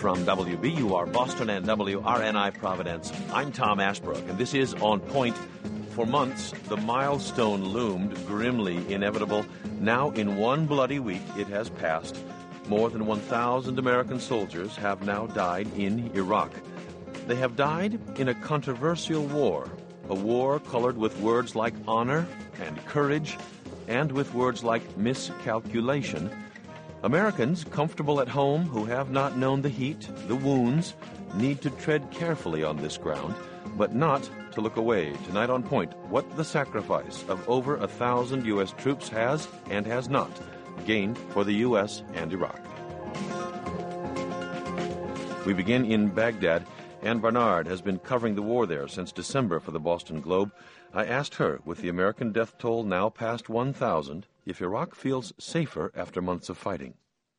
From WBUR Boston and WRNI Providence, I'm Tom Ashbrook, and this is On Point. For months, the milestone loomed, grimly inevitable. Now, in one bloody week, it has passed. More than 1,000 American soldiers have now died in Iraq. They have died in a controversial war, a war colored with words like honor and courage, and with words like miscalculation. Americans comfortable at home who have not known the heat, the wounds, need to tread carefully on this ground, but not to look away. Tonight on Point, what the sacrifice of over 1,000 U.S. troops has and has not gained for the U.S. and Iraq. We begin in Baghdad. Ann Barnard has been covering the war there since December for the Boston Globe. I asked her, with the American death toll now past 1,000, if Iraq feels safer after months of fighting.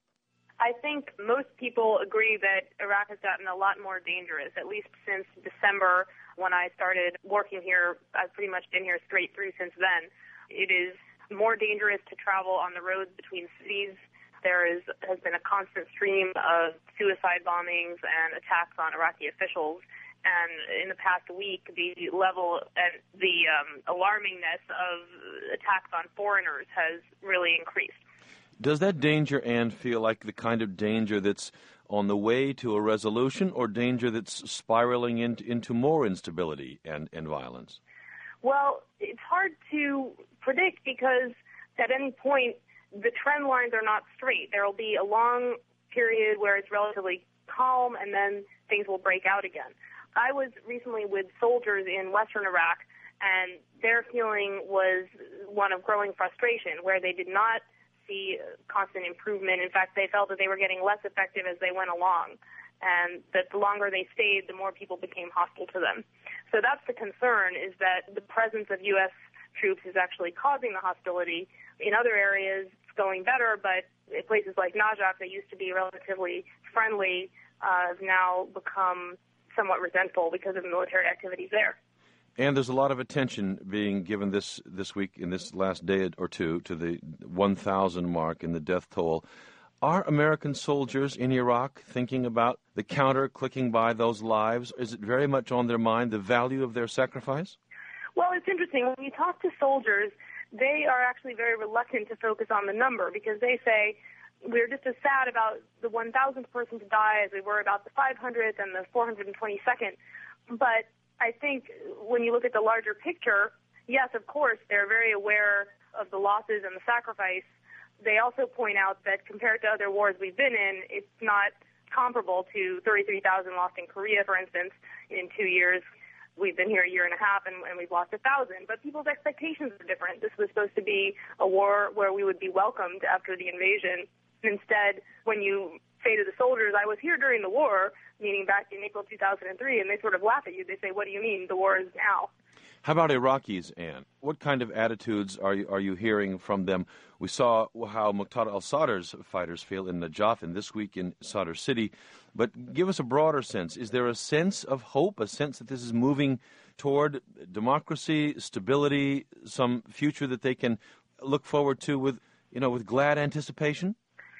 I think most people agree that Iraq has gotten a lot more dangerous, at least since December when I started working here. I've pretty much been here straight through since then. It is more dangerous to travel on the roads between cities. There has been a constant stream of suicide bombings and attacks on Iraqi officials. And in the past week, the level and the alarmingness of attacks on foreigners has really increased. Does that danger, Ann, feel like the kind of danger that's on the way to a resolution, or danger that's spiraling into more instability and violence? Well, it's hard to predict because at any point the trend lines are not straight. There will be a long period where it's relatively calm, and then things will break out again. I was recently with soldiers in western Iraq, and their feeling was one of growing frustration, where they did not see constant improvement. In fact, they felt that they were getting less effective as they went along, and that the longer they stayed, the more people became hostile to them. So that's the concern, is that the presence of U.S. troops is actually causing the hostility. In other areas, it's going better, but in places like Najaf, that used to be relatively friendly, have now become somewhat resentful because of military activities there. And there's a lot of attention being given this week, in this last day or two, to the 1,000 mark in the death toll. Are American soldiers in Iraq thinking about the counter clicking by those lives? Is it very much on their mind, the value of their sacrifice? Well, it's interesting. When you talk to soldiers, they are actually very reluctant to focus on the number, because they say, we're just as sad about the 1,000th person to die as we were about the 500th and the 422nd. But I think when you look at the larger picture, yes, of course, they're very aware of the losses and the sacrifice. They also point out that compared to other wars we've been in, it's not comparable to 33,000 lost in Korea, for instance, in 2 years. We've been here a year and a half, and we've lost 1,000. But people's expectations are different. This was supposed to be a war where we would be welcomed after the invasion. Instead, when you say to the soldiers, I was here during the war, meaning back in April 2003, and they sort of laugh at you. They say, what do you mean? The war is now. How about Iraqis, Ann? What kind of attitudes are you hearing from them? We saw how Muqtada al-Sadr's fighters feel in Najaf and this week in Sadr City. But give us a broader sense. Is there a sense of hope, a sense that this is moving toward democracy, stability, some future that they can look forward to with glad anticipation?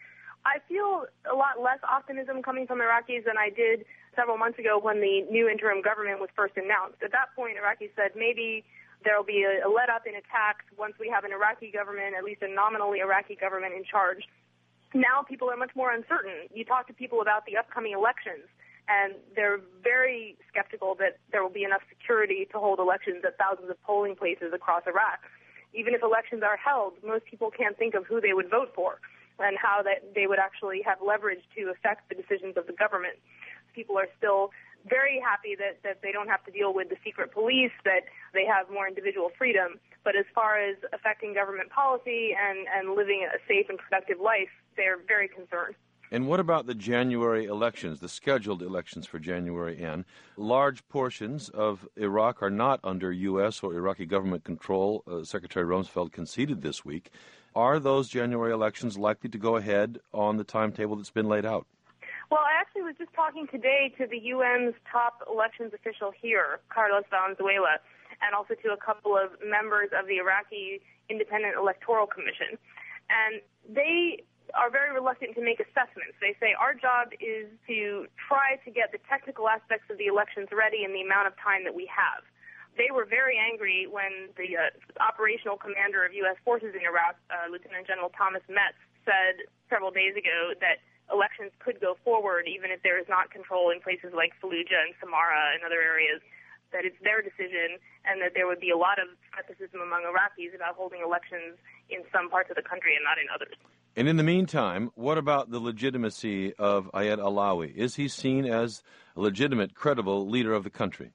I feel a lot less optimism coming from Iraqis than I did several months ago when the new interim government was first announced. At that point, Iraqis said maybe there will be a let-up in attacks once we have an Iraqi government, at least a nominally Iraqi government in charge. Now people are much more uncertain. You talk to people about the upcoming elections, and they're very skeptical that there will be enough security to hold elections at thousands of polling places across Iraq. Even if elections are held, most people can't think of who they would vote for and how that they would actually have leverage to affect the decisions of the government. People are still very happy that they don't have to deal with the secret police, that they have more individual freedom. But as far as affecting government policy and living a safe and productive life, they're very concerned. And what about the January elections, the scheduled elections for January N? Large portions of Iraq are not under U.S. or Iraqi government control. Secretary Rumsfeld conceded this week. Are those January elections likely to go ahead on the timetable that's been laid out? Well, I actually was just talking today to the UN's top elections official here, Carlos Valenzuela, and also to a couple of members of the Iraqi Independent Electoral Commission. And they are very reluctant to make assessments. They say our job is to try to get the technical aspects of the elections ready in the amount of time that we have. They were very angry when the operational commander of U.S. forces in Iraq, Lieutenant General Thomas Metz, said several days ago that elections could go forward even if there is not control in places like Fallujah and Samarra and other areas, that it's their decision, and that there would be a lot of skepticism among Iraqis about holding elections in some parts of the country and not in others. And in the meantime, what about the legitimacy of Ayad Allawi? Is he seen as a legitimate, credible leader of the country?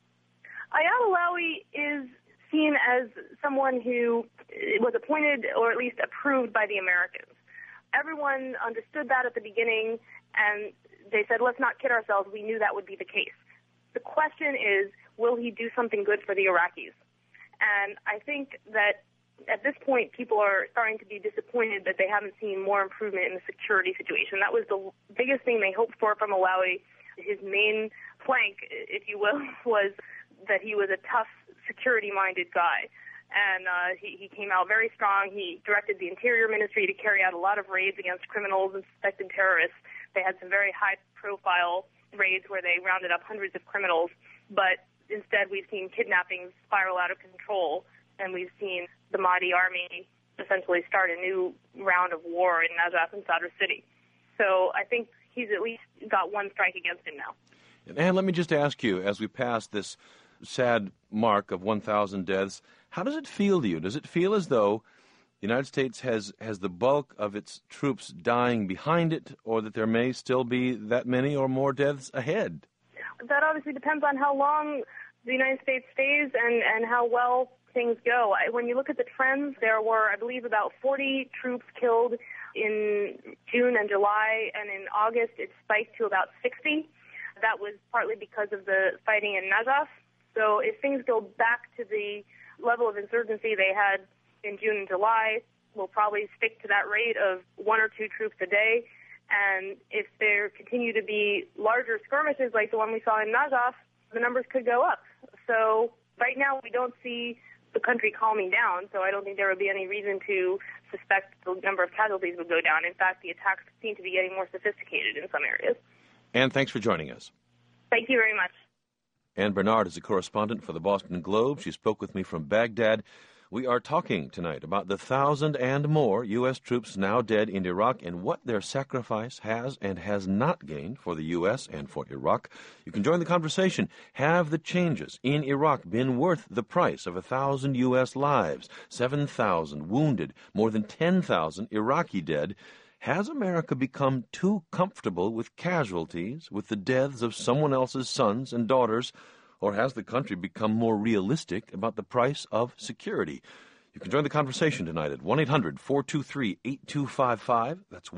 Ayad Allawi is seen as someone who was appointed or at least approved by the Americans. Everyone understood that at the beginning, and they said, let's not kid ourselves, we knew that would be the case. The question is, will he do something good for the Iraqis? And I think that at this point, people are starting to be disappointed that they haven't seen more improvement in the security situation. That was the biggest thing they hoped for from Allawi. His main plank, if you will, was that he was a tough, security-minded guy. And he came out very strong. He directed the Interior Ministry to carry out a lot of raids against criminals and suspected terrorists. They had some very high-profile raids where they rounded up hundreds of criminals. But instead, we've seen kidnappings spiral out of control, and we've seen the Mahdi army essentially start a new round of war in Najaf and Sadr City. So I think he's at least got one strike against him now. And let me just ask you, as we pass this sad mark of 1,000 deaths, how does it feel to you? Does it feel as though the United States has the bulk of its troops dying behind it, or that there may still be that many or more deaths ahead? That obviously depends on how long the United States stays and how well things go. When you look at the trends, there were, I believe, about 40 troops killed in June and July, and in August it spiked to about 60. That was partly because of the fighting in Najaf. So if things go back to the level of insurgency they had in June and July, we'll probably stick to that rate of 1 or 2 troops a day. And if there continue to be larger skirmishes like the one we saw in Najaf, the numbers could go up. So right now we don't see the country calming down, so I don't think there would be any reason to suspect the number of casualties would go down. In fact, the attacks seem to be getting more sophisticated in some areas. Ann, thanks for joining us. Thank you very much. Ann Bernard is a correspondent for the Boston Globe. She spoke with me from Baghdad. We are talking tonight about the 1,000 and more U.S. troops now dead in Iraq and what their sacrifice has and has not gained for the U.S. and for Iraq. You can join the conversation. Have the changes in Iraq been worth the price of 1,000 U.S. lives, 7,000 wounded, more than 10,000 Iraqi dead? Has America become too comfortable with casualties, with the deaths of someone else's sons and daughters? Or has the country become more realistic about the price of security? You can join the conversation tonight at 1-800-423-8255. That's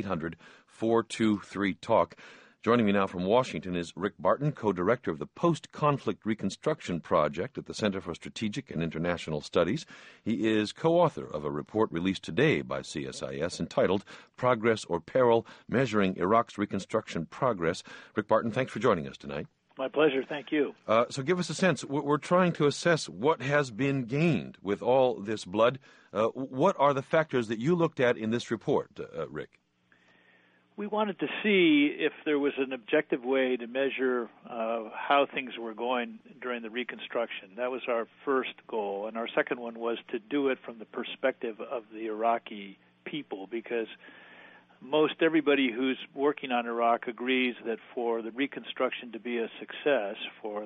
1-800-423-TALK. Joining me now from Washington is Rick Barton, co-director of the Post-Conflict Reconstruction Project at the Center for Strategic and International Studies. He is co-author of a report released today by CSIS entitled Progress or Peril, Measuring Iraq's Reconstruction Progress. Rick Barton, thanks for joining us tonight. My pleasure. Thank you. So give us a sense. We're trying to assess what has been gained with all this blood. What are the factors that you looked at in this report, Rick? We wanted to see if there was an objective way to measure how things were going during the Reconstruction. That was our first goal. And our second one was to do it from the perspective of the Iraqi people, because most everybody who's working on Iraq agrees that for the Reconstruction to be a success, for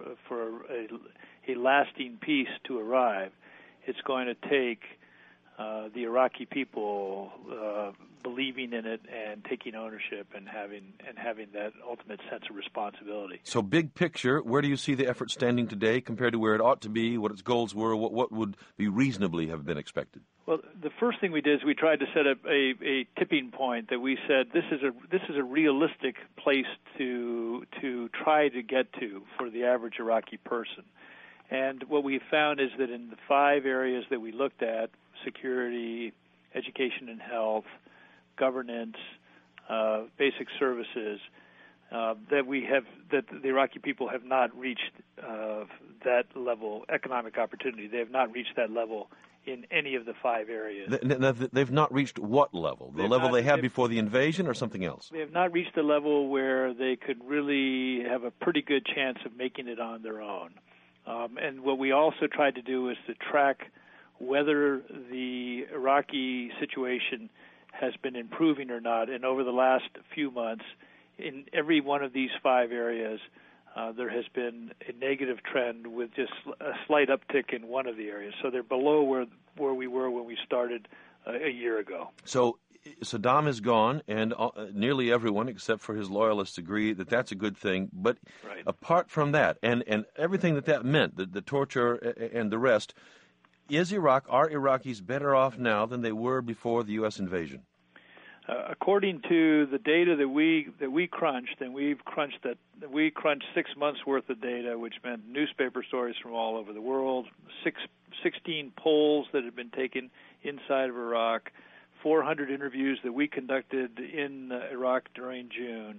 a lasting peace to arrive, it's going to take the Iraqi people believing in it and taking ownership and having that ultimate sense of responsibility. So big picture, where do you see the effort standing today compared to where it ought to be, what its goals were, what would be reasonably have been expected? Well, the first thing we did is we tried to set up a tipping point that we said this is a realistic place to try to get to for the average Iraqi person. And what we found is that in the 5 areas that we looked at, security, education and health, governance, basic services, that the Iraqi people have not reached that level, economic opportunity. They have not reached that level in any of the 5 areas. They've not reached what level? The level they had before the invasion or something else? They have not reached a level where they could really have a pretty good chance of making it on their own. And what we also tried to do is to track whether the Iraqi situation has been improving or not. And over the last few months, in every one of these 5 areas, there has been a negative trend with just a slight uptick in one of the areas. So they're below where we were when we started a year ago. So Saddam is gone, and nearly everyone except for his loyalists agree that that's a good thing. But right. Apart from that, and everything that meant, the torture and the rest, are Iraqis better off now than they were before the U.S. invasion? According to the data that we crunched, and we crunched 6 months worth of data, which meant newspaper stories from all over the world, 16 polls that had been taken inside of Iraq, 400 interviews that we conducted in Iraq during June,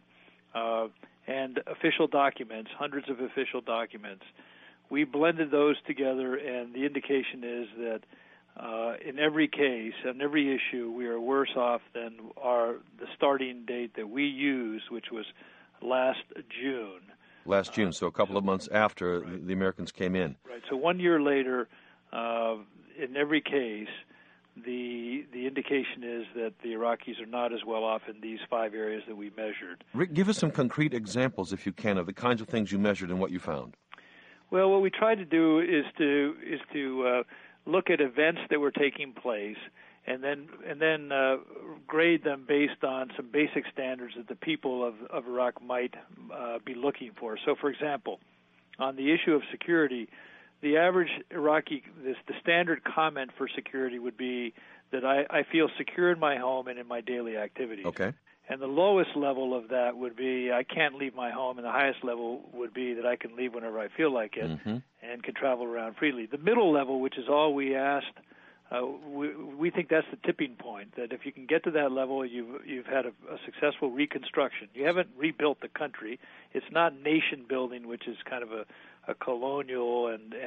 and official documents, hundreds of official documents. We blended those together, and the indication is that in every case, on every issue, we are worse off than the starting date that we used, which was last June. Last June, so a couple of months after right. the Americans came in. Right. So 1 year later, in every case, the indication is that the Iraqis are not as well off in these 5 areas that we measured. Rick, give us some concrete examples, if you can, of the kinds of things you measured and what you found. Well, what we tried to do is to look at events that were taking place, and then grade them based on some basic standards that the people of Iraq might be looking for. So, for example, on the issue of security, the average Iraqi, the standard comment for security would be that I feel secure in my home and in my daily activities. Okay. And the lowest level of that would be I can't leave my home, and the highest level would be that I can leave whenever I feel like it and can travel around freely. The middle level, which is all we asked, we think that's the tipping point, that if you can get to that level, you've had a successful reconstruction. You haven't rebuilt the country. It's not nation building, which is kind of a colonial and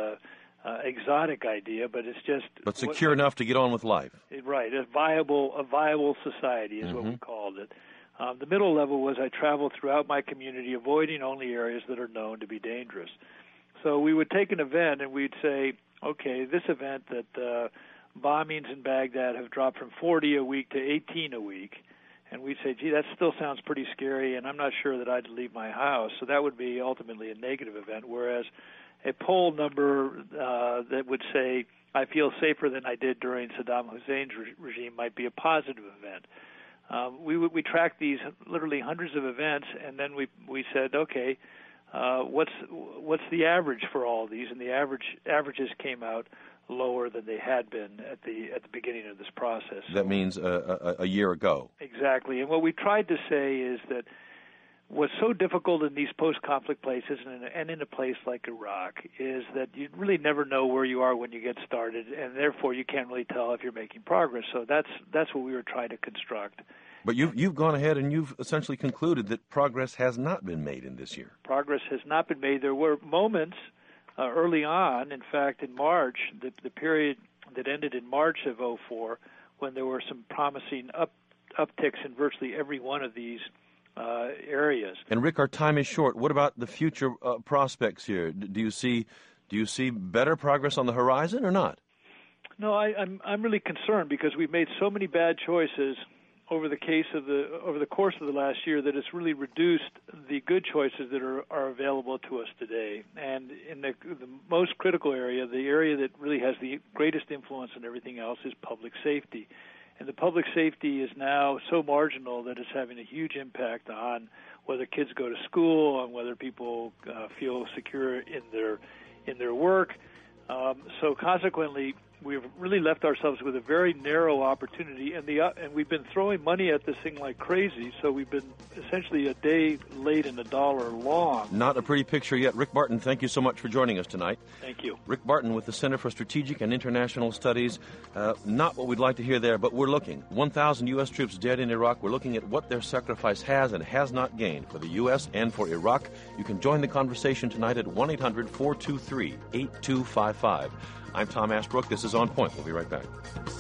exotic idea, but it's just... But secure enough to get on with life. Right, a viable society is what we called it. The middle level was I traveled throughout my community, avoiding only areas that are known to be dangerous. So we would take an event and we'd say, okay, this event that bombings in Baghdad have dropped from 40 a week to 18 a week, and we'd say, gee, that still sounds pretty scary, and I'm not sure that I'd leave my house. So that would be ultimately a negative event, whereas a poll number that would say, I feel safer than I did during Saddam Hussein's regime might be a positive event. We tracked these literally hundreds of events, and then we said, okay, what's the average for all of these? And the averages came out lower than they had been at the beginning of this process. That means a year ago. Exactly. And what we tried to say is that what's so difficult in these post-conflict places and in a place like Iraq is that you really never know where you are when you get started, and therefore you can't really tell if you're making progress. So that's what we were trying to construct. But you've gone ahead and you've essentially concluded that progress has not been made in this year. Progress has not been made. There were moments early on, in fact, in March, the period that ended in March of 2004, when there were some promising upticks in virtually every one of these areas. And Rick, our time is short. What about the future prospects here? Do you see better progress on the horizon or not? No, I'm really concerned because we've made so many bad choices over the course of the last year that it's really reduced the good choices that are available to us today. And in the most critical area, the area that really has the greatest influence on everything else, is public safety. And the public safety is now so marginal that it's having a huge impact on whether kids go to school, on whether people feel secure in their work. So consequently, we've really left ourselves with a very narrow opportunity, and we've been throwing money at this thing like crazy, so we've been essentially a day late and a dollar long. Not a pretty picture yet. Rick Barton, thank you so much for joining us tonight. Thank you. Rick Barton with the Center for Strategic and International Studies. Not what we'd like to hear there, but we're looking. 1,000 U.S. troops dead in Iraq. We're looking at what their sacrifice has and has not gained for the U.S. and for Iraq. You can join the conversation tonight at 1-800-423-8255. I'm Tom Ashbrook. This is On Point. We'll be right back.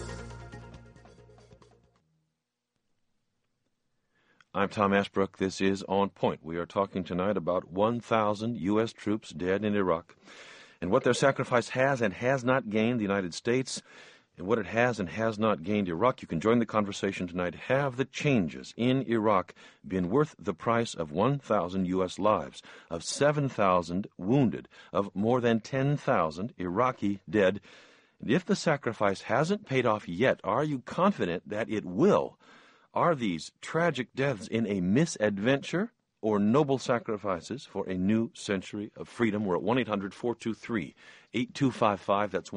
I'm Tom Ashbrook. This is On Point. We are talking tonight about 1,000 U.S. troops dead in Iraq and what their sacrifice has and has not gained the United States and what it has and has not gained Iraq. You can join the conversation tonight. Have the changes in Iraq been worth the price of 1,000 U.S. lives, of 7,000 wounded, of more than 10,000 Iraqi dead? And if the sacrifice hasn't paid off yet, are you confident that it will? Are these tragic deaths in a misadventure or noble sacrifices for a new century of freedom? We're at 1-800-423-8255. That's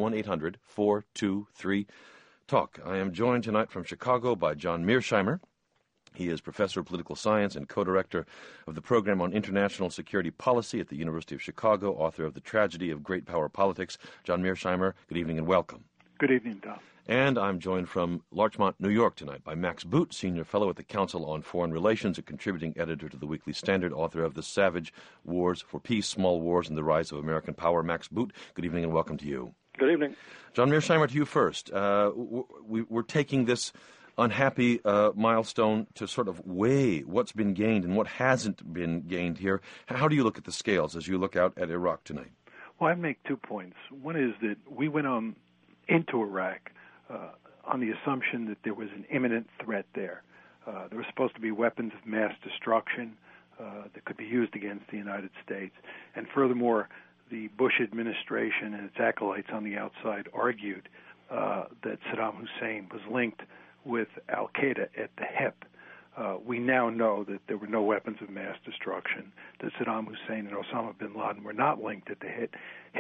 1-800-423-TALK. I am joined tonight from Chicago by John Mearsheimer. He is professor of political science and co-director of the program on international security policy at the University of Chicago, author of The Tragedy of Great Power Politics. John Mearsheimer, good evening and welcome. Good evening, Tom. And I'm joined from Larchmont, New York tonight by Max Boot, Senior Fellow at the Council on Foreign Relations, a contributing editor to the Weekly Standard, author of The Savage Wars for Peace, Small Wars, and the Rise of American Power. Max Boot, good evening and welcome to you. Good evening. John Mearsheimer, to you first. We're taking this unhappy milestone to sort of weigh what's been gained and what hasn't been gained here. How do you look at the scales as you look out at Iraq tonight? Well, I'd make 2 points. One is that we went into Iraq on the assumption that there was an imminent threat there. There were supposed to be weapons of mass destruction that could be used against the United States. And furthermore, the Bush administration and its acolytes on the outside argued that Saddam Hussein was linked with al-Qaeda at the hip. We now know that there were no weapons of mass destruction, that Saddam Hussein and Osama bin Laden were not linked at the hip,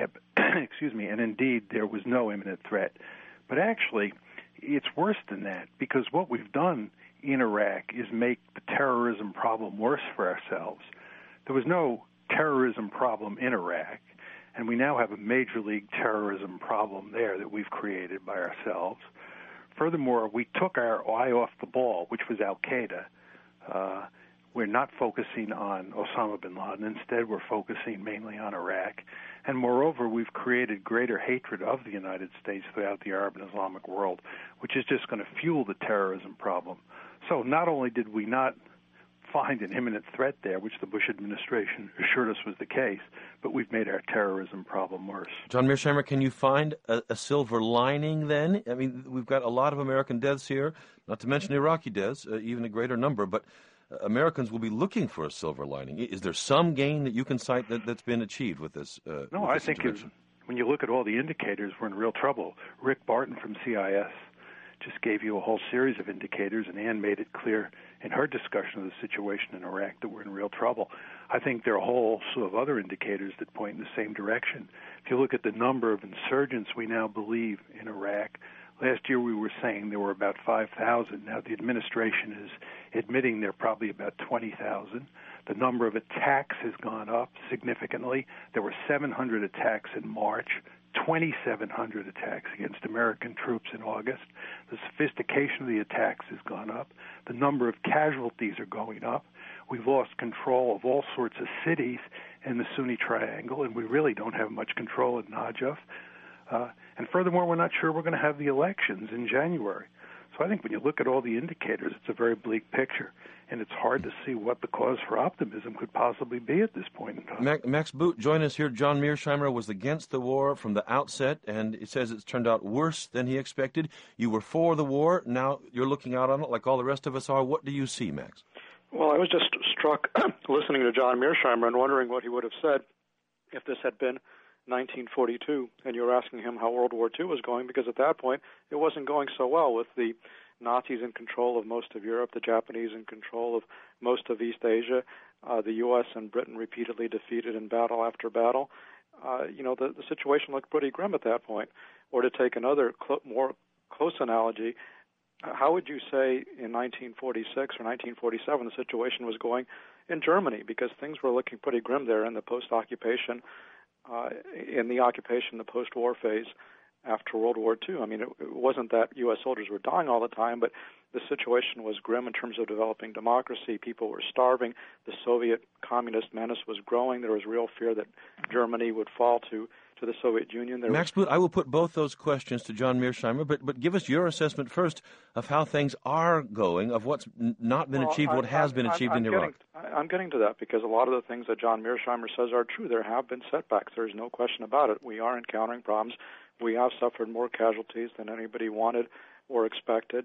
and indeed there was no imminent threat. But actually, it's worse than that, because what we've done in Iraq is make the terrorism problem worse for ourselves. There was no terrorism problem in Iraq, and we now have a major league terrorism problem there that we've created by ourselves. Furthermore, we took our eye off the ball, which was al-Qaeda. We're not focusing on Osama bin Laden. Instead, we're focusing mainly on Iraq. And moreover, we've created greater hatred of the United States throughout the Arab and Islamic world, which is just going to fuel the terrorism problem. So not only did we not find an imminent threat there, which the Bush administration assured us was the case, but we've made our terrorism problem worse. John Mearsheimer, can you find a silver lining then? I mean, we've got a lot of American deaths here, not to mention Iraqi deaths, even a greater number, but Americans will be looking for a silver lining. Is there some gain that you can cite that's been achieved with this? No, I think when you look at all the indicators, we're in real trouble. Rick Barton from CIS just gave you a whole series of indicators, and Ann made it clear in her discussion of the situation in Iraq that we're in real trouble. I think there are a whole slew of other indicators that point in the same direction. If you look at the number of insurgents we now believe in Iraq, last year we were saying there were about 5,000. Now the administration is admitting there are probably about 20,000. The number of attacks has gone up significantly. There were 700 attacks in March, 2,700 attacks against American troops in August. The sophistication of the attacks has gone up. The number of casualties are going up. We've lost control of all sorts of cities in the Sunni Triangle, and we really don't have much control at Najaf. And furthermore, we're not sure we're going to have the elections in January. So I think when you look at all the indicators, it's a very bleak picture, and it's hard to see what the cause for optimism could possibly be at this point in time. Max Boot, join us here. John Mearsheimer was against the war from the outset, and it says it's turned out worse than he expected. You were for the war. Now you're looking out on it like all the rest of us are. What do you see, Max? Well, I was just struck listening to John Mearsheimer and wondering what he would have said if this had been 1942, and you were asking him how World War II was going, because at that point it wasn't going so well with the Nazis in control of most of Europe, the Japanese in control of most of East Asia, the U.S. and Britain repeatedly defeated in battle after battle. The situation looked pretty grim at that point. Or to take another more close analogy, how would you say in 1946 or 1947 the situation was going in Germany? Because things were looking pretty grim there in the post-occupation, the post-war phase after World War II. I mean, it wasn't that U.S. soldiers were dying all the time, but the situation was grim in terms of developing democracy. People were starving. The Soviet communist menace was growing. There was real fear that Germany would fall to to the Soviet Union. Max Boot, I will put both those questions to John Mearsheimer, but give us your assessment first of how things are going, of what's not been achieved, what has been achieved in Iraq. I'm getting to that because a lot of the things that John Mearsheimer says are true. There have been setbacks. There's no question about it. We are encountering problems. We have suffered more casualties than anybody wanted or expected.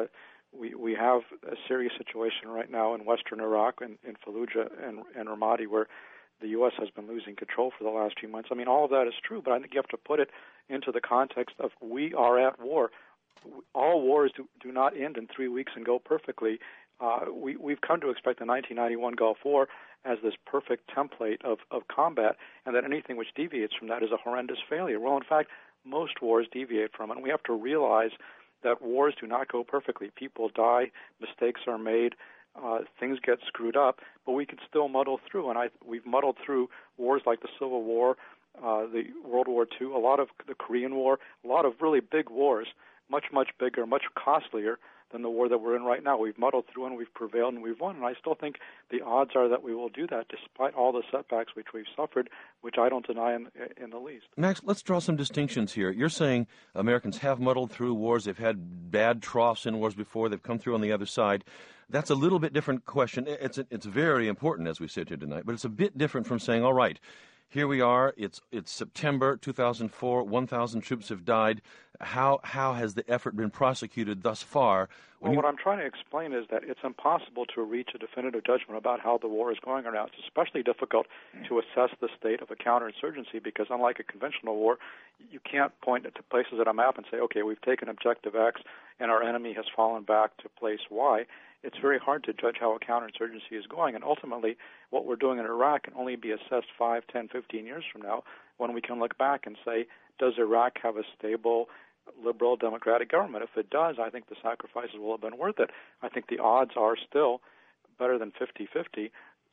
We have a serious situation right now in western Iraq, in Fallujah and Ramadi, where the U.S. has been losing control for the last few months. I mean, all of that is true, but I think you have to put it into the context of we are at war. All wars do not end in 3 weeks and go perfectly. We've come to expect the 1991 Gulf War as this perfect template of combat, and that anything which deviates from that is a horrendous failure. Well, in fact, most wars deviate from it, and we have to realize that wars do not go perfectly. People die, mistakes are made, things get screwed up, but we can still muddle through. And we've muddled through wars like the Civil War, the World War II, a lot of the Korean War, a lot of really big wars, much, much bigger, much costlier than the war that we're in right now. We've muddled through and we've prevailed and we've won. And I still think the odds are that we will do that despite all the setbacks which we've suffered, which I don't deny in the least. Max, let's draw some distinctions here. You're saying Americans have muddled through wars. They've had bad troughs in wars before. They've come through on the other side. That's a little bit different question. It's very important as we sit here tonight, but it's a bit different from saying, all right, here we are. It's September 2004. 1,000 troops have died. How has the effort been prosecuted thus far? What I'm trying to explain is that it's impossible to reach a definitive judgment about how the war is going right now. It's especially difficult to assess the state of a counterinsurgency because, unlike a conventional war, you can't point to places on a map and say, okay, we've taken objective X and our enemy has fallen back to place Y. It's very hard to judge how a counterinsurgency is going, and ultimately what we're doing in Iraq can only be assessed 5, 10, 15 years from now when we can look back and say, does Iraq have a stable, liberal, democratic government? If it does, I think the sacrifices will have been worth it. I think the odds are still better than 50-50,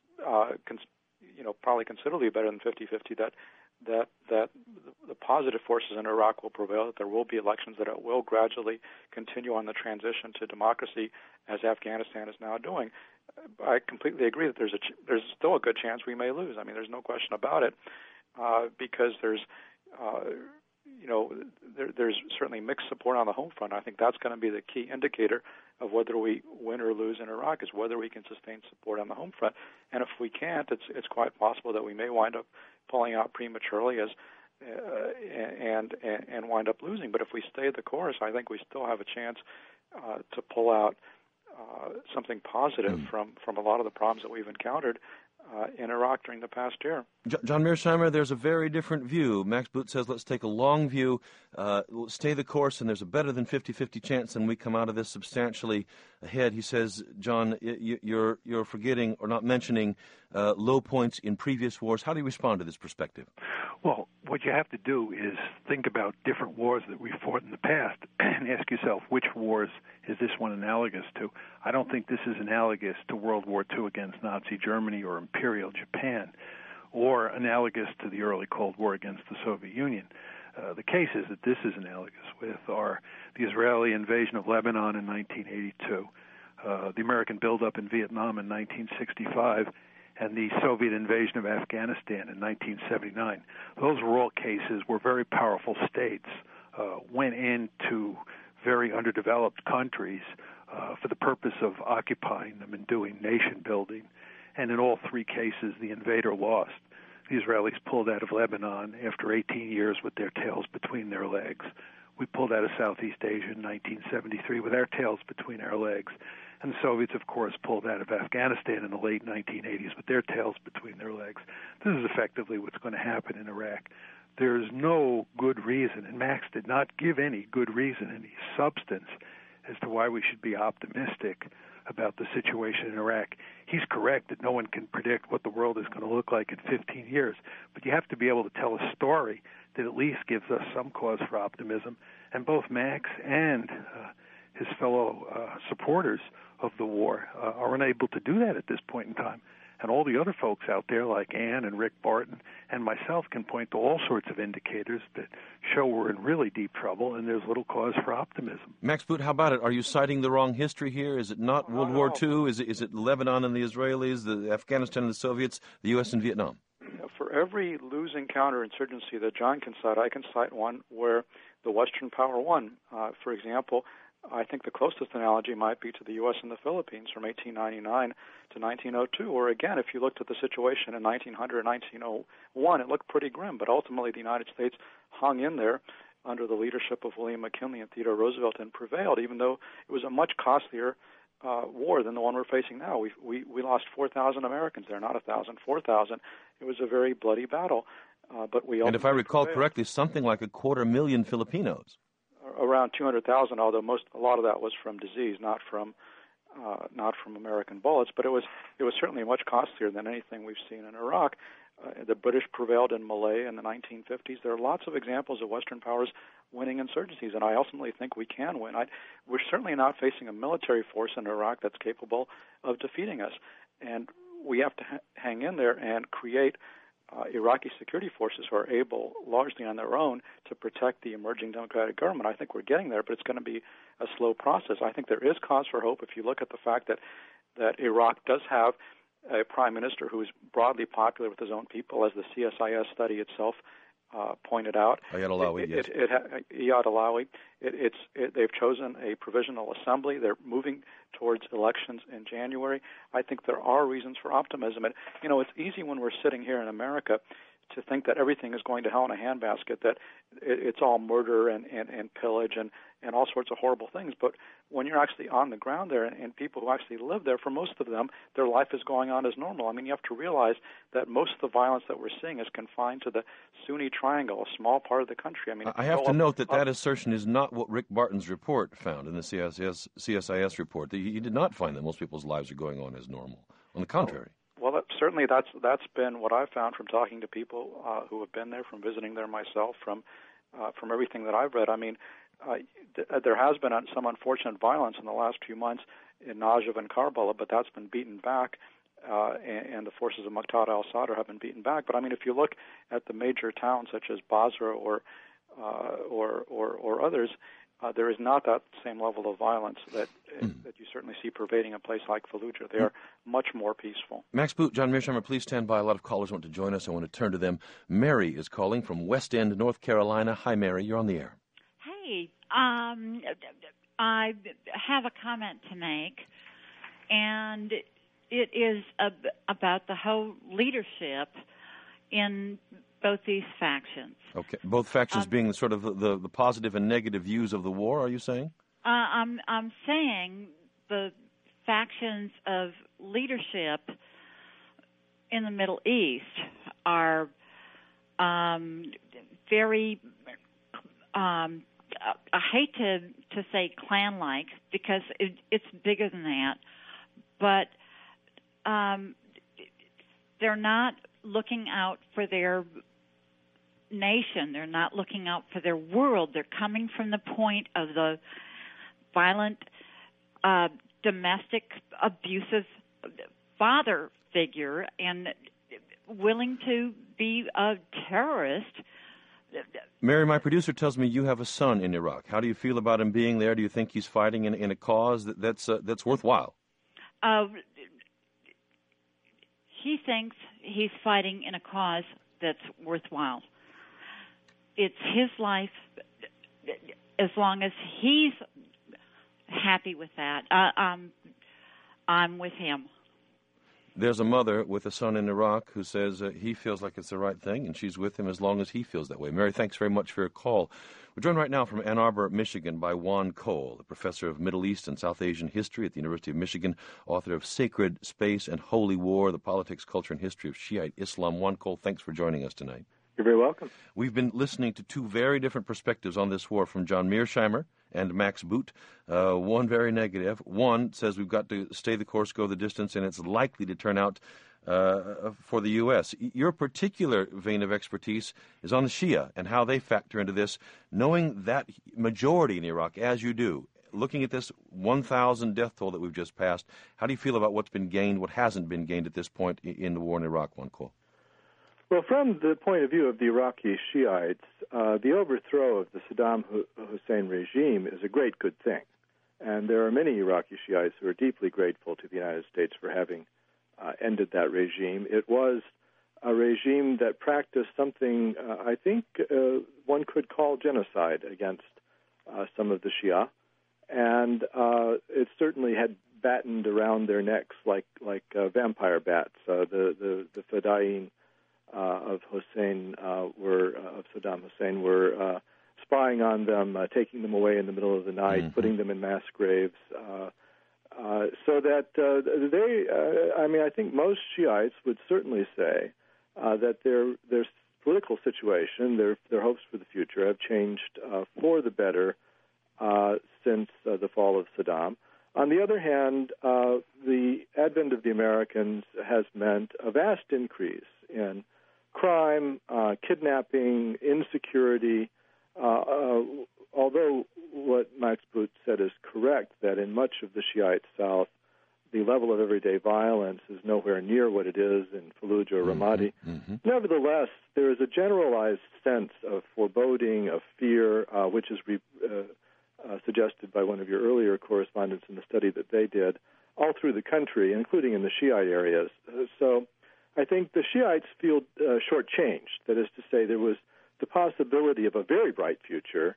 probably considerably better than 50-50 that the positive forces in Iraq will prevail, that there will be elections, that it will gradually continue on the transition to democracy as Afghanistan is now doing. I completely agree that there's still a good chance we may lose. I mean, there's no question about it because there's certainly mixed support on the home front. I think that's going to be the key indicator of whether we win or lose in Iraq is whether we can sustain support on the home front. And if we can't, it's quite possible that we may wind up pulling out prematurely and wind up losing. But if we stay the course, I think we still have a chance to pull out something positive from a lot of the problems that we've encountered in Iraq during the past year. John Mearsheimer, there's a very different view. Max Boot says let's take a long view, stay the course, and there's a better than 50-50 chance and we come out of this substantially ahead. He says, John, you're forgetting or not mentioning low points in previous wars. How do you respond to this perspective? Well, what you have to do is think about different wars that we fought in the past and ask yourself, which wars is this one analogous to? I don't think this is analogous to World War II against Nazi Germany or Imperial Japan, or analogous to the early Cold War against the Soviet Union. The cases that this is analogous with are the Israeli invasion of Lebanon in 1982, the American buildup in Vietnam in 1965, and the Soviet invasion of Afghanistan in 1979. Those were all cases where very powerful states went into very underdeveloped countries for the purpose of occupying them and doing nation building. And in all three cases, the invader lost. The Israelis pulled out of Lebanon after 18 years with their tails between their legs. We pulled out of Southeast Asia in 1973 with our tails between our legs. And the Soviets, of course, pulled out of Afghanistan in the late 1980s with their tails between their legs. This is effectively what's going to happen in Iraq. There's no good reason, and Max did not give any good reason, any substance, as to why we should be optimistic about the situation in Iraq. He's correct that no one can predict what the world is going to look like in 15 years, but you have to be able to tell a story that at least gives us some cause for optimism. And both Max and his fellow supporters of the war are unable to do that at this point in time. And all the other folks out there, like Ann and Rick Barton and myself, can point to all sorts of indicators that show we're in really deep trouble and there's little cause for optimism. Max Boot, how about it? Are you citing the wrong history here? Is it not World War II? Is it Lebanon and the Israelis, the Afghanistan and the Soviets, the U.S. and Vietnam? for every losing counterinsurgency that John can cite, I can cite one where the Western power won. For example, I think the closest analogy might be to the U.S. and the Philippines from 1899 to 1902, where, again, if you looked at the situation in 1900 and 1901, it looked pretty grim, but ultimately the United States hung in there under the leadership of William McKinley and Theodore Roosevelt and prevailed, even though it was a much costlier war than the one we're facing now. We lost 4,000 Americans there, not 1,000, 4,000. It was a very bloody battle, but we. And if I recall correctly, something like 250,000 Filipinos. Around 200,000, although a lot of that was from disease, not from American bullets. But it was certainly much costlier than anything we've seen in Iraq. The British prevailed in Malaya in the 1950s. There are lots of examples of Western powers winning insurgencies, and I ultimately think we can win. We're certainly not facing a military force in Iraq that's capable of defeating us, and we have to hang in there and create Iraqi security forces who are able, largely on their own, to protect the emerging democratic government. I think we're getting there, but it's going to be a slow process. I think there is cause for hope if you look at the fact that Iraq does have a prime minister who is broadly popular with his own people, as the CSIS study itself pointed out. Iyad Allawi, yes. Iyad Allawi. They've chosen a provisional assembly. They're moving towards elections in January. I think there are reasons for optimism. And, it's easy when we're sitting here in America to think that everything is going to hell in a handbasket, that it's all murder and pillage and all sorts of horrible things. But when you're actually on the ground there and people who actually live there, for most of them, their life is going on as normal. I mean, you have to realize that most of the violence that we're seeing is confined to the Sunni Triangle, a small part of the country. I mean, I have to note that assertion is not what Rick Barton's report found in the CSIS report. He did not find that most people's lives are going on as normal. On the contrary. Well, certainly that's been what I've found from talking to people who have been there, from visiting there myself, from everything that I've read. I mean, there has been some unfortunate violence in the last few months in Najaf and Karbala, but that's been beaten back, and the forces of Muqtada al-Sadr have been beaten back. But I mean, if you look at the major towns such as Basra or others, there is not that same level of violence that you certainly see pervading a place like Fallujah. They are much more peaceful. Max Boot, John Mearsheimer, please stand by. A lot of callers want to join us. I want to turn to them. Mary is calling from West End, North Carolina. Hi, Mary. You're on the air. Hey, I have a comment to make, and it is about the whole leadership in both these factions. Okay, both factions being sort of the positive and negative views of the war, are you saying? I'm saying the factions of leadership in the Middle East are very, I hate to say clan-like because it's bigger than that, but they're not looking out for their nation. They're not looking out for their world. They're coming from the point of the violent, domestic, abusive father figure and willing to be a terrorist. Mary, my producer tells me you have a son in Iraq. How do you feel about him being there? Do you think he's fighting in a cause that's worthwhile? He thinks he's fighting in a cause that's worthwhile. It's his life. As long as he's happy with that, I'm with him. There's a mother with a son in Iraq who says he feels like it's the right thing, and she's with him as long as he feels that way. Mary, thanks very much for your call. We're joined right now from Ann Arbor, Michigan, by Juan Cole, a professor of Middle East and South Asian history at the University of Michigan, author of Sacred Space and Holy War, The Politics, Culture, and History of Shiite Islam. Juan Cole, thanks for joining us tonight. You're very welcome. We've been listening to two very different perspectives on this war from John Mearsheimer and Max Boot. One very negative. One says we've got to stay the course, go the distance, and it's likely to turn out for the U.S. Your particular vein of expertise is on the Shia and how they factor into this, knowing that majority in Iraq, as you do. Looking at this 1,000 death toll that we've just passed, how do you feel about what's been gained, what hasn't been gained at this point in the war in Iraq, Juan Cole? Well, from the point of view of the Iraqi Shiites, the overthrow of the Saddam Hussein regime is a great good thing. And there are many Iraqi Shiites who are deeply grateful to the United States for having ended that regime. It was a regime that practiced something I think one could call genocide against some of the Shia, and it certainly had battened around their necks like vampire bats. The Fedayeen of Hussein of Saddam Hussein were spying on them, taking them away in the middle of the night, putting them in mass graves. So that I think most Shiites would certainly say that their political situation, their hopes for the future, have changed for the better since the fall of Saddam. On the other hand, the advent of the Americans has meant a vast increase in crime, kidnapping, insecurity. Although what Max Boot said is correct, that in much of the Shiite South, the level of everyday violence is nowhere near what it is in Fallujah or Ramadi. Nevertheless, there is a generalized sense of foreboding, of fear, which is suggested by one of your earlier correspondents in the study that they did, all through the country, including in the Shiite areas. So I think the Shiites feel shortchanged. That is to say, there was the possibility of a very bright future,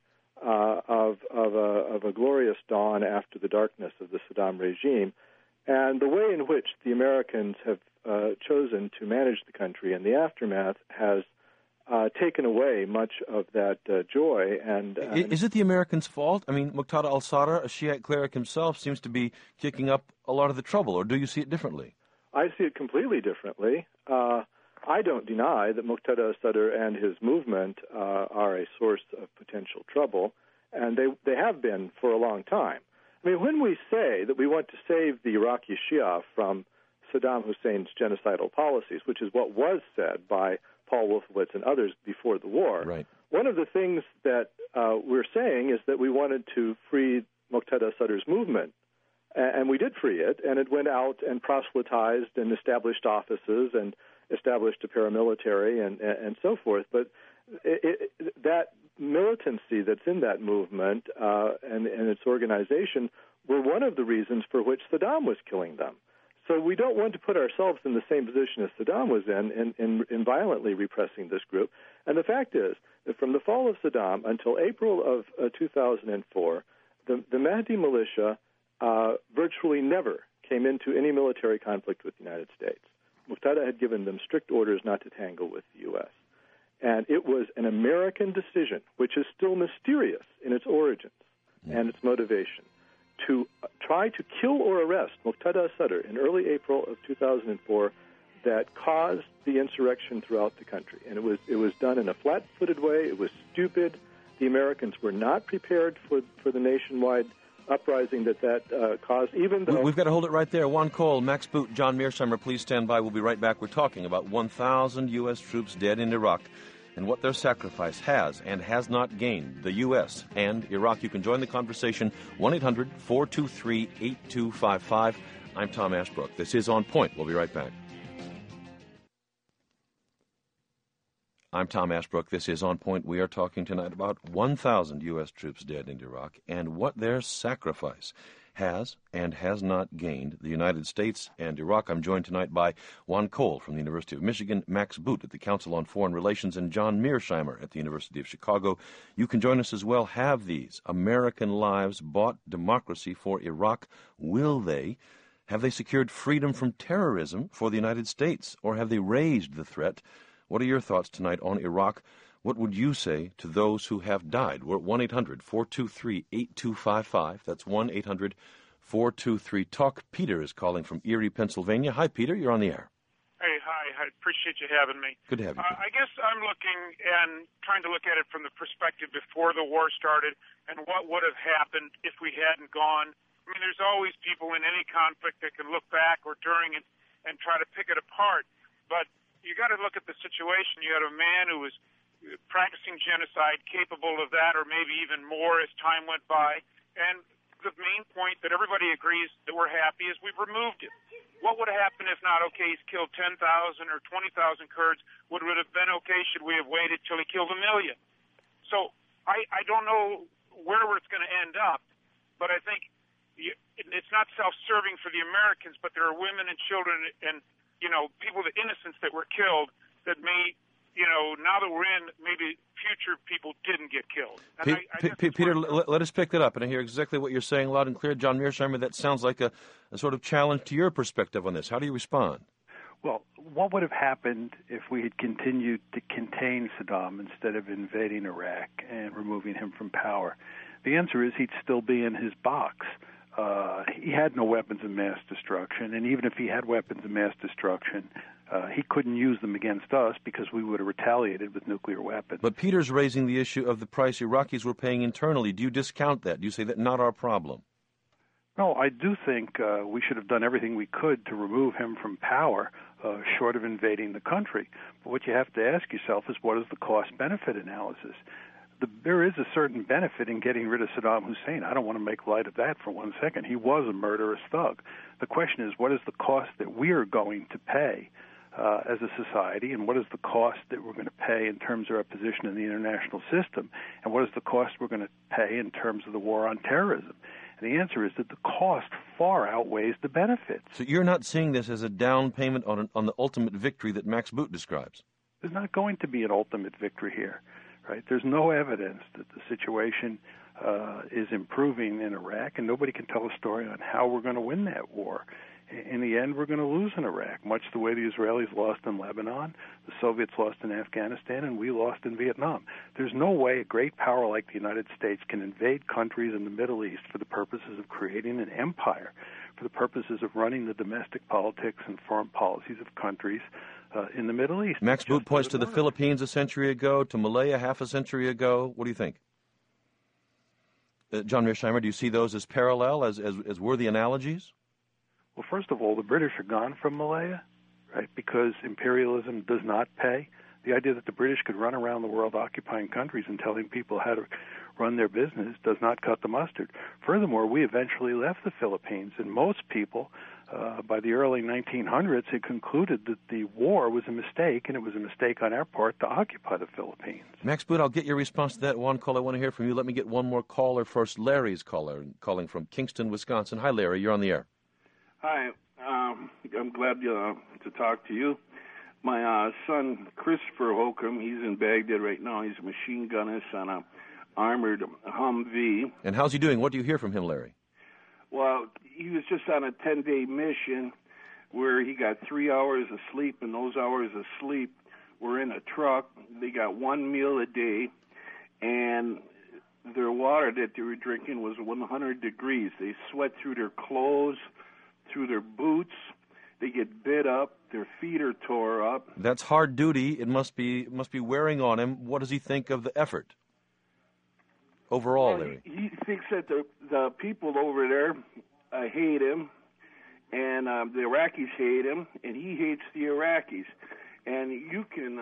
of a glorious dawn after the darkness of the Saddam regime, and the way in which the Americans have chosen to manage the country in the aftermath has taken away much of that joy. And is it the Americans' fault? I mean, Muqtada al-Sadr, a Shiite cleric himself, seems to be kicking up a lot of the trouble, or do you see it differently? I see it completely differently. I don't deny that Muqtada al-Sadr and his movement are a source of potential trouble, and they have been for a long time. I mean, when we say that we want to save the Iraqi Shia from Saddam Hussein's genocidal policies, which is what was said by Paul Wolfowitz and others before the war, right. One of the things that we're saying is that we wanted to free Muqtada al-Sadr's movement, and we did free it, and it went out and proselytized and established offices and established a paramilitary and so forth. But that militancy that's in that movement and its organization were one of the reasons for which Saddam was killing them. So we don't want to put ourselves in the same position as Saddam was in violently repressing this group. And the fact is that from the fall of Saddam until April of 2004, the Mahdi militia virtually never came into any military conflict with the United States. Muqtada had given them strict orders not to tangle with the U.S. And it was an American decision, which is still mysterious in its origins and its motivation, to try to kill or arrest Muqtada al-Sadr in early April of 2004 that caused the insurrection throughout the country. And it was done in a flat-footed way. It was stupid. The Americans were not prepared for the nationwide uprising that caused, even though... We've got to hold it right there. Juan Cole, Max Boot, John Mearsheimer, please stand by. We'll be right back. We're talking about 1,000 U.S. troops dead in Iraq and what their sacrifice has and has not gained the U.S. and Iraq. You can join the conversation, 1-800-423-8255. I'm Tom Ashbrook. This is On Point. We'll be right back. I'm Tom Ashbrook. This is On Point. We are talking tonight about 1,000 U.S. troops dead in Iraq and what their sacrifice has and has not gained the United States and Iraq. I'm joined tonight by Juan Cole from the University of Michigan, Max Boot at the Council on Foreign Relations, and John Mearsheimer at the University of Chicago. You can join us as well. Have these American lives bought democracy for Iraq? Will they? Have they secured freedom from terrorism for the United States, or have they raised the threat? What are your thoughts tonight on Iraq? What would you say to those who have died? We're at 1-800-423-8255. That's 1-800-423-TALK. Peter is calling from Erie, Pennsylvania. Hi, Peter. You're on the air. Hey, hi. I appreciate you having me. Good to have you. I guess I'm looking and trying to look at it from the perspective before the war started and what would have happened if we hadn't gone. I mean, there's always people in any conflict that can look back or during it and try to pick it apart. But you got to look at the situation. You had a man who was practicing genocide, capable of that, or maybe even more as time went by. And the main point that everybody agrees that we're happy is we've removed it. What would have happened if not? Okay, he's killed 10,000 or 20,000 Kurds. Would it have been okay? Should we have waited till he killed 1 million? So I don't know where it's going to end up, but I think it's not self-serving for the Americans, but there are women and children and people, the innocents that were killed, that may, now that we're in, maybe future people didn't get killed. And Peter, let us pick that up, and I hear exactly what you're saying loud and clear. John Mearsheimer, that sounds like a sort of challenge to your perspective on this. How do you respond? Well, what would have happened if we had continued to contain Saddam instead of invading Iraq and removing him from power? The answer is he'd still be in his box. He had no weapons of mass destruction, and even if he had weapons of mass destruction, he couldn't use them against us because we would have retaliated with nuclear weapons. But Peter's raising the issue of the price Iraqis were paying internally. Do you discount that? Do you say that not our problem? No, I do think we should have done everything we could to remove him from power, short of invading the country. But what you have to ask yourself is, what is the cost-benefit analysis? There is a certain benefit in getting rid of Saddam Hussein. I don't want to make light of that for 1 second. He was a murderous thug. The question is, what is the cost that we are going to pay as a society, and what is the cost that we're going to pay in terms of our position in the international system, and what is the cost we're going to pay in terms of the war on terrorism? And the answer is that the cost far outweighs the benefits. So you're not seeing this as a down payment on the ultimate victory that Max Boot describes? There's not going to be an ultimate victory here. Right? There's no evidence that the situation is improving in Iraq, and nobody can tell a story on how we're going to win that war. In the end, we're going to lose in Iraq, much the way the Israelis lost in Lebanon, the Soviets lost in Afghanistan, and we lost in Vietnam. There's no way a great power like the United States can invade countries in the Middle East for the purposes of creating an empire, for the purposes of running the domestic politics and foreign policies of countries in the Middle East. Max Boot points to the Philippines a century ago, to Malaya half a century ago. What do you think? John Mearsheimer, do you see those as parallel, as worthy analogies? Well, first of all, the British are gone from Malaya, right, because imperialism does not pay. The idea that the British could run around the world occupying countries and telling people how to run their business does not cut the mustard. Furthermore, we eventually left the Philippines, and most people by the early 1900s had concluded that the war was a mistake, and it was a mistake on our part to occupy the Philippines. Max Boot, I'll get your response to that one call. I want to hear from you. Let me get one more caller first. Larry's calling from Kingston, Wisconsin. Hi, Larry. You're on the air. Hi. I'm glad to talk to you. My son, Christopher Holcomb, he's in Baghdad right now. He's a machine gunner on a armored Humvee. And how's he doing? What do you hear from him, Larry? Well, he was just on a 10-day mission where he got 3 hours of sleep, and those hours of sleep were in a truck. They got one meal a day, and their water that they were drinking was 100 degrees. They sweat through their clothes, through their boots. They get bit up. Their feet are tore up. That's hard duty. It must be wearing on him. What does he think of the effort overall, Larry? He thinks that the people over there hate him, and the Iraqis hate him, and he hates the Iraqis. And you can,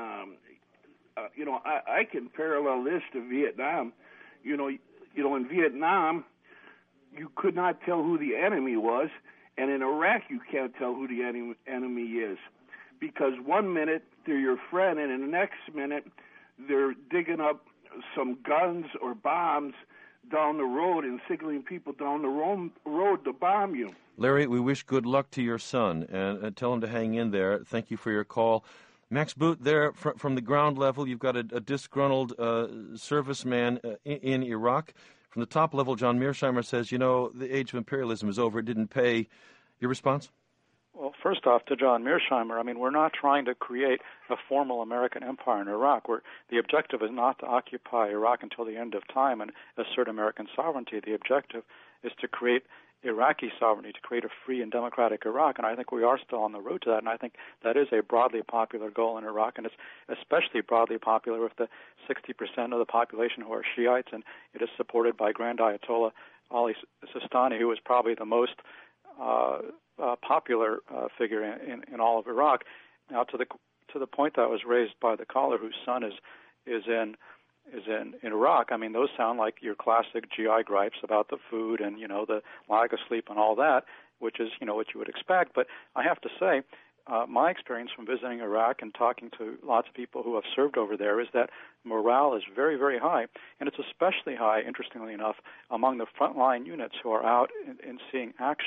I can parallel this to Vietnam. You know, in Vietnam, you could not tell who the enemy was, and in Iraq, you can't tell who the enemy is, because 1 minute they're your friend, and in the next minute they're digging up some guns or bombs down the road and signaling people down the road to bomb you. Larry, we wish good luck to your son, and tell him to hang in there. Thank you for your call. Max Boot, there from the ground level, you've got a disgruntled serviceman in Iraq. From the top level, John Mearsheimer says, the age of imperialism is over. It didn't pay. Your response? Well, first off, to John Mearsheimer, we're not trying to create a formal American empire in Iraq. The objective is not to occupy Iraq until the end of time and assert American sovereignty. The objective is to create Iraqi sovereignty, to create a free and democratic Iraq, and I think we are still on the road to that, and I think that is a broadly popular goal in Iraq, and it's especially broadly popular with the 60% of the population who are Shiites, and it is supported by Grand Ayatollah Ali Sistani, who is probably the most popular figure in all of Iraq. Now, to the point that was raised by the caller whose son is in Iraq, those sound like your classic GI gripes about the food and, the lack of sleep and all that, which is, what you would expect. But I have to say, my experience from visiting Iraq and talking to lots of people who have served over there is that morale is very, very high. And it's especially high, interestingly enough, among the frontline units who are out and seeing action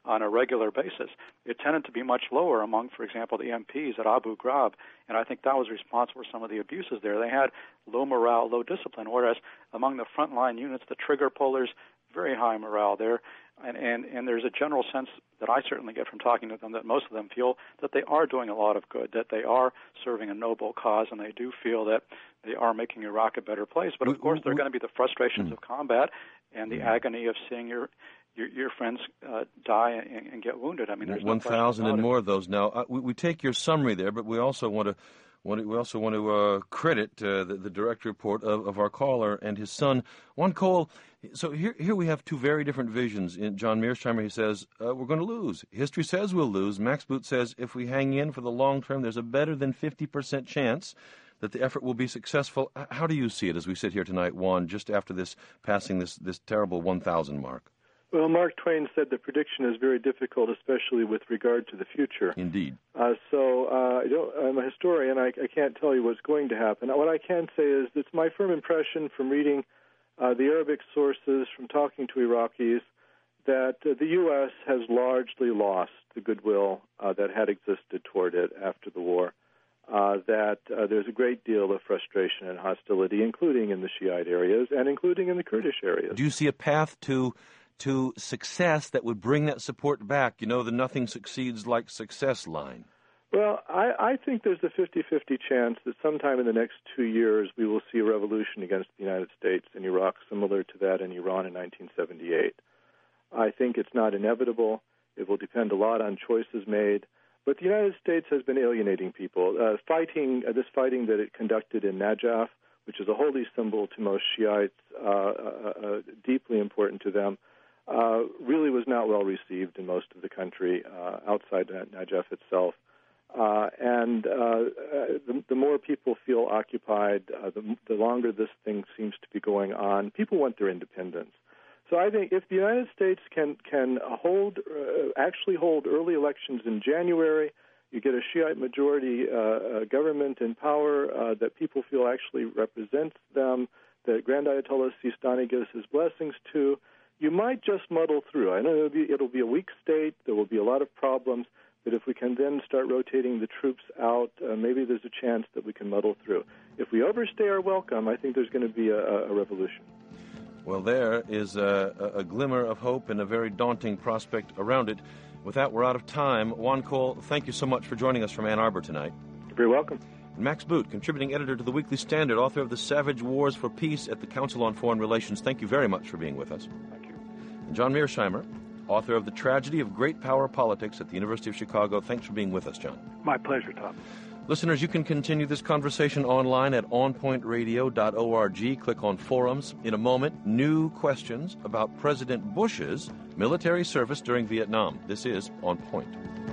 on a regular basis. It tended to be much lower among, for example, the MPs at Abu Ghraib, and I think that was responsible for some of the abuses there. They had low morale, low discipline, whereas among the frontline units, the trigger pullers, very high morale there, and there's a general sense that I certainly get from talking to them that most of them feel that they are doing a lot of good, that they are serving a noble cause, and they do feel that they are making Iraq a better place. But of course, there are going to be the frustrations of combat and the agony of seeing your friends die and get wounded. I mean, there's 1,000 and more of those now. We take your summary there, but we also want to credit the direct report of our caller and his son, Juan Cole. So here we have two very different visions. In John Mearsheimer, he says, we're going to lose. History says we'll lose. Max Boot says if we hang in for the long term, there's a better than 50% chance that the effort will be successful. How do you see it as we sit here tonight, Juan, just after passing this terrible 1,000 mark? Well, Mark Twain said the prediction is very difficult, especially with regard to the future. Indeed. I'm a historian. I can't tell you what's going to happen. What I can say is it's my firm impression from reading the Arabic sources, from talking to Iraqis, that the U.S. has largely lost the goodwill that had existed toward it after the war, that there's a great deal of frustration and hostility, including in the Shiite areas and including in the Kurdish areas. Do you see a path to success that would bring that support back? You know, the nothing succeeds like success line. Well, I think there's a 50-50 chance that sometime in the next 2 years we will see a revolution against the United States in Iraq, similar to that in Iran in 1978. I think it's not inevitable. It will depend a lot on choices made. But the United States has been alienating people. This fighting that it conducted in Najaf, which is a holy symbol to most Shiites, deeply important to them, really was not well received in most of the country outside Najaf itself. The more people feel occupied, the longer this thing seems to be going on. People want their independence. So I think if the United States can actually hold early elections in January, you get a Shiite majority government in power that people feel actually represents them, that Grand Ayatollah Sistani gives his blessings to, you might just muddle through. I know it'll be a weak state. There will be a lot of problems. But if we can then start rotating the troops out, maybe there's a chance that we can muddle through. If we overstay our welcome, I think there's going to be a revolution. Well, there is a glimmer of hope and a very daunting prospect around it. With that, we're out of time. Juan Cole, thank you so much for joining us from Ann Arbor tonight. You're very welcome. Max Boot, contributing editor to the Weekly Standard, author of The Savage Wars for Peace at the Council on Foreign Relations. Thank you very much for being with us. Thank you. And John Mearsheimer, author of The Tragedy of Great Power Politics at the University of Chicago. Thanks for being with us, John. My pleasure, Tom. Listeners, you can continue this conversation online at onpointradio.org. Click on Forums. In a moment, new questions about President Bush's military service during Vietnam. This is On Point.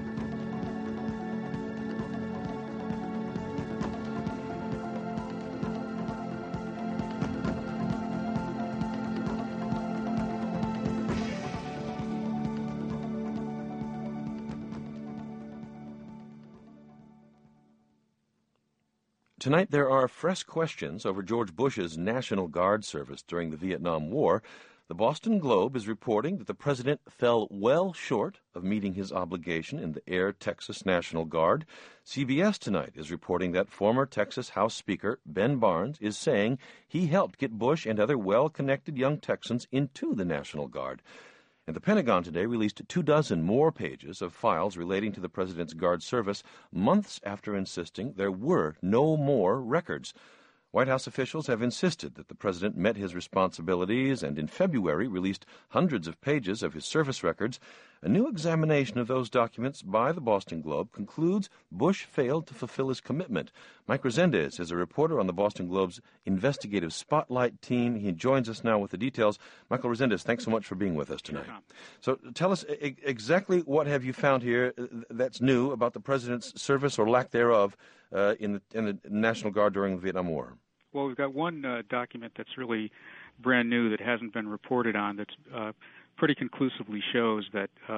Tonight, there are fresh questions over George Bush's National Guard service during the Vietnam War. The Boston Globe is reporting that the president fell well short of meeting his obligation in the Air Texas National Guard. CBS tonight is reporting that former Texas House Speaker Ben Barnes is saying he helped get Bush and other well-connected young Texans into the National Guard. And the Pentagon today released 24 more pages of files relating to the president's Guard service, months after insisting there were no more records. White House officials have insisted that the president met his responsibilities and in February released hundreds of pages of his service records. A new examination of those documents by the Boston Globe concludes Bush failed to fulfill his commitment. Mike Resendez is a reporter on the Boston Globe's investigative spotlight team. He joins us now with the details. Michael Resendez, thanks so much for being with us tonight. Sure. So tell us exactly what have you found here that's new about the president's service or lack thereof in the National Guard during the Vietnam War. Well, we've got one document that's really brand new that hasn't been reported on that's pretty conclusively shows that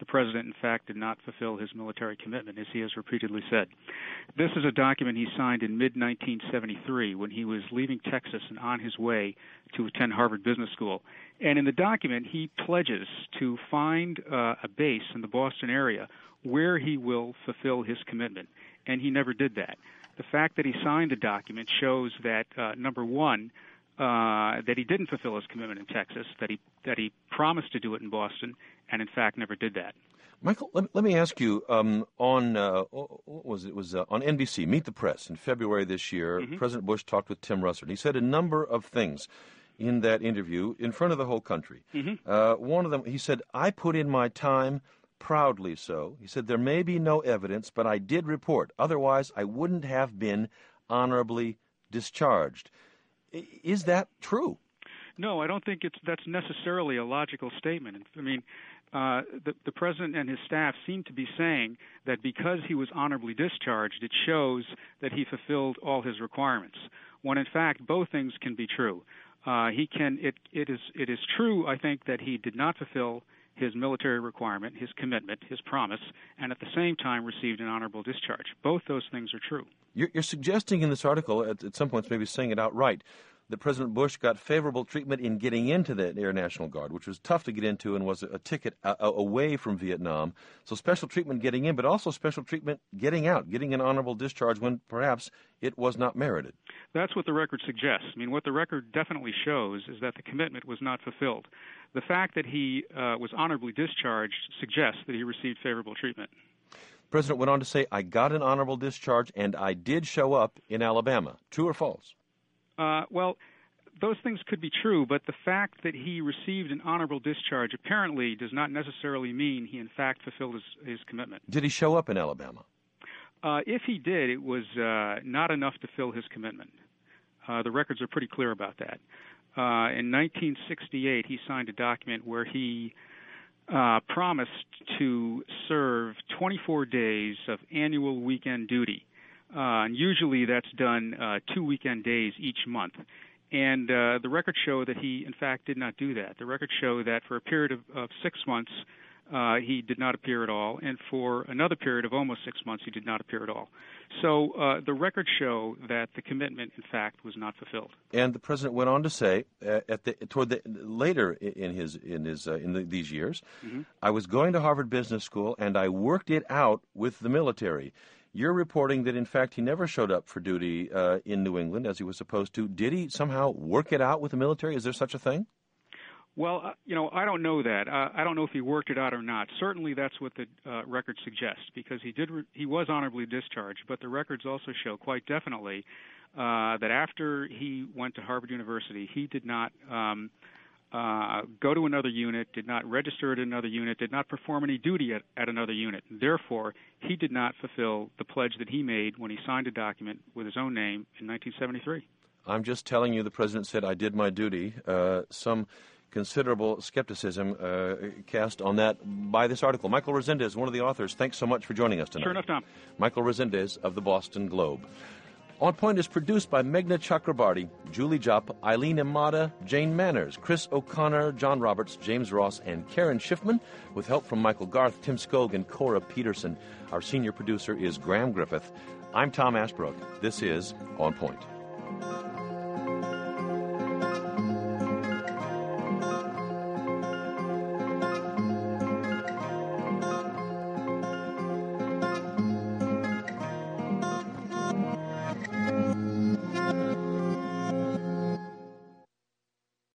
the president, in fact, did not fulfill his military commitment, as he has repeatedly said. This is a document he signed in mid-1973 when he was leaving Texas and on his way to attend Harvard Business School. And in the document, he pledges to find a base in the Boston area where he will fulfill his commitment, and he never did that. The fact that he signed the document shows that, number one, that he didn't fulfill his commitment in Texas, that he promised to do it in Boston, and in fact never did that. Michael, let me ask you, on NBC, Meet the Press, in February this year, President Bush talked with Tim Russert. He said a number of things in that interview in front of the whole country. One of them, he said, I put in my time, proudly so. He said, there may be no evidence, but I did report. Otherwise, I wouldn't have been honorably discharged. Is that true? No, I don't think that's necessarily a logical statement. I mean, the president and his staff seem to be saying that because he was honorably discharged, it shows that he fulfilled all his requirements, when in fact both things can be true. It is true, I think, that he did not fulfill his military requirement, his commitment, his promise, and at the same time received an honorable discharge. Both those things are true. You're suggesting in this article, at some points maybe saying it outright, that President Bush got favorable treatment in getting into the Air National Guard, which was tough to get into and was a ticket away from Vietnam. So special treatment getting in, but also special treatment getting out, getting an honorable discharge when perhaps it was not merited. That's what the record suggests. I mean, what the record definitely shows is that the commitment was not fulfilled. The fact that he was honorably discharged suggests that he received favorable treatment. The President went on to say, I got an honorable discharge and I did show up in Alabama. True or false? Well, those things could be true, but the fact that he received an honorable discharge apparently does not necessarily mean he in fact fulfilled his commitment. Did he show up in Alabama? If he did, it was not enough to fill his commitment. The records are pretty clear about that. In 1968, he signed a document where he promised to serve 24 days of annual weekend duty. And usually that's done 2 weekend days each month. And the records show that he, in fact, did not do that. The records show that for a period of 6 months, he did not appear at all, and for another period of almost 6 months, he did not appear at all. So the records show that the commitment, in fact, was not fulfilled. And the president went on to say, later in these years, I was going to Harvard Business School, and I worked it out with the military. You're reporting that, in fact, he never showed up for duty in New England as he was supposed to. Did he somehow work it out with the military? Is there such a thing? Well, I don't know that. I don't know if he worked it out or not. Certainly that's what the records suggest, because he was honorably discharged, but the records also show quite definitely that after he went to Harvard University, he did not go to another unit, did not register at another unit, did not perform any duty at another unit. Therefore, he did not fulfill the pledge that he made when he signed a document with his own name in 1973. I'm just telling you the president said, I did my duty. Some considerable skepticism cast on that by this article. Michael Resendez, one of the authors, thanks so much for joining us tonight. Sure enough, Tom. Michael Resendez of the Boston Globe. On Point is produced by Meghna Chakrabarty, Julie Jop, Eileen Imada, Jane Manners, Chris O'Connor, John Roberts, James Ross, and Karen Schiffman, with help from Michael Garth, Tim Skog, and Cora Peterson. Our senior producer is Graham Griffith. I'm Tom Ashbrook. This is On Point.